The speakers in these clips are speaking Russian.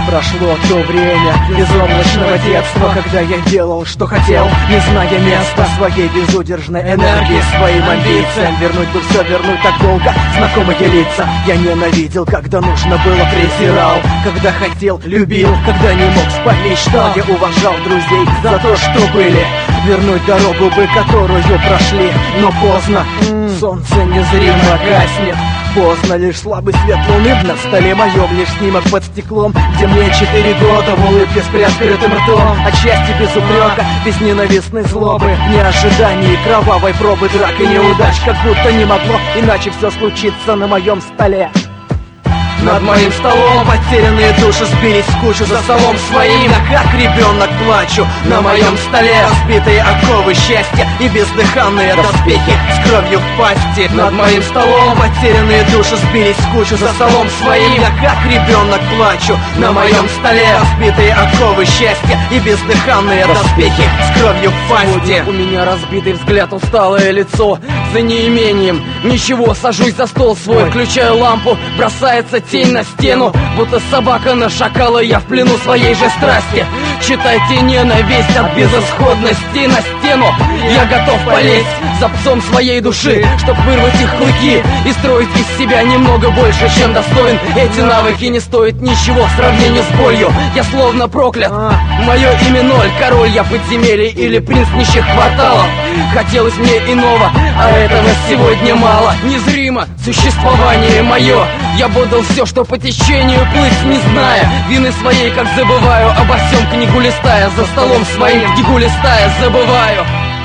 прошло то время безоблачного детства, когда я делал, что хотел, не зная места своей безудержной энергии, своим амбициям. Вернуть бы все, вернуть так долго, знакомые лица. Я ненавидел, когда нужно было, презирал, когда хотел, любил, когда не мог спать, мечтал. Я уважал друзей за то, что были. Вернуть дорогу бы, которую прошли, но поздно, солнце незримо гаснет. Поздно, лишь слабый свет луны на столе моем, лишь снимок под стеклом, где мне 4 года в улыбке с приоткрытым ртом. Отчасти без упрека, без ненавистной злобы, не ожиданий кровавой пробы, драк и неудач, как будто не могло иначе все случиться на моем столе. Над моим столом потерянные души сбились в кучу за столом своим. Я как ребенок плачу на моем столе. Разбитые оковы счастья и бездыханные доспехи с кровью в пасти. Над моим столом потерянные души сбились в кучу за столом своим. Я как ребенок плачу на моем столе. Разбитые оковы счастья и бездыханные доспехи с кровью в пасти. У меня разбитый взгляд, усталое лицо. За неимением ничего, сажусь за стол свой, включаю лампу, бросается тень на стену, будто собака на шакала, я в плену своей же страсти. Читайте ненависть от безысходности на стену. Я готов полезть за псом своей души, чтоб вырвать их клыки и строить из себя немного больше, чем достоин. Эти навыки не стоят ничего в сравнении с болью. Я словно проклят, мое имя ноль, король я подземелья или принц нищих кварталов. Хотелось мне иного, а этого сегодня мало. Незримо существование мое, я бы отдал все, что по течению плыть, не зная вины своей, как забываю обо всем, книгу листая, за столом своим книгу листая, забываю.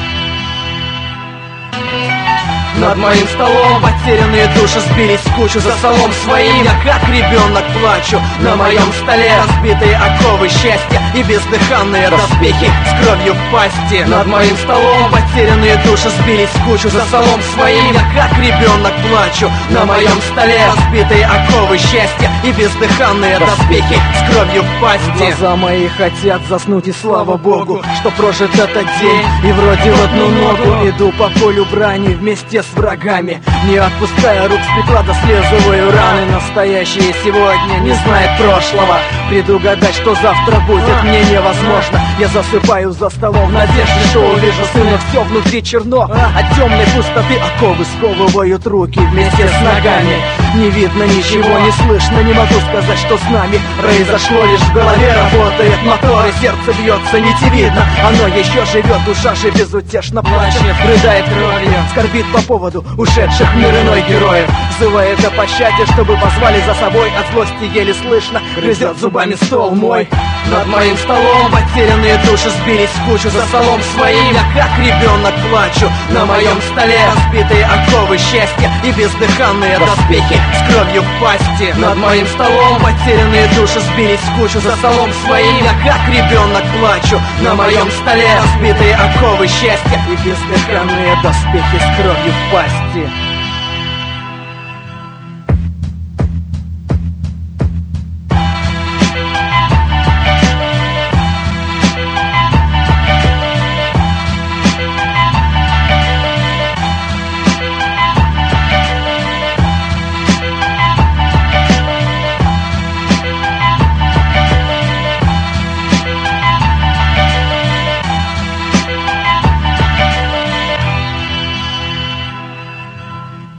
Над моим столом потерянные души сбились в кучу за столом своим. Я как ребенок плачу на моем столе. Разбитые оковы счастья и бездыханные доспехи с кровью в пасти. Над моим столом потерянные души сбились в кучу за столом своим. Я как ребенок плачу на моем столе. Разбитые оковы счастья и бездыханные доспехи с кровью в пасти. Глаза мои хотят заснуть, и слава Богу, что прожит этот день. И вроде в одну ногу иду по полю брани вместе с врагами, не отпуская рук с приклада, слезываю раны. Настоящее сегодня не знает прошлого. Предугадать, что завтра будет, мне невозможно. Я засыпаю за столом в надежде, что увижу сына. Все внутри черно, от темной пустоты оковы сковывают руки вместе с ногами. Не видно ничего, не слышно, не могу сказать, что с нами произошло. Лишь в голове работает мотор, и сердце бьется нитевидно. Оно еще живет, душа же безутешно плачет, рыдает кровью, скорбит по поводу ушедших в мир иной героев. Взывает о пощаде, чтобы позвали за собой. От злости еле слышно грызет зубами стол мой. Над моим столом потерянные души сбились в кучу за столом своим. Я как ребенок плачу на моем столе. Разбитые оковы счастья и бездыханные доспехи с кровью в пасти. Над моим столом потерянные души сбились в кучу за столом своим. Я как ребенок плачу на моем столе. Разбитые оковы счастья и бездыханные доспехи с кровью в пасти.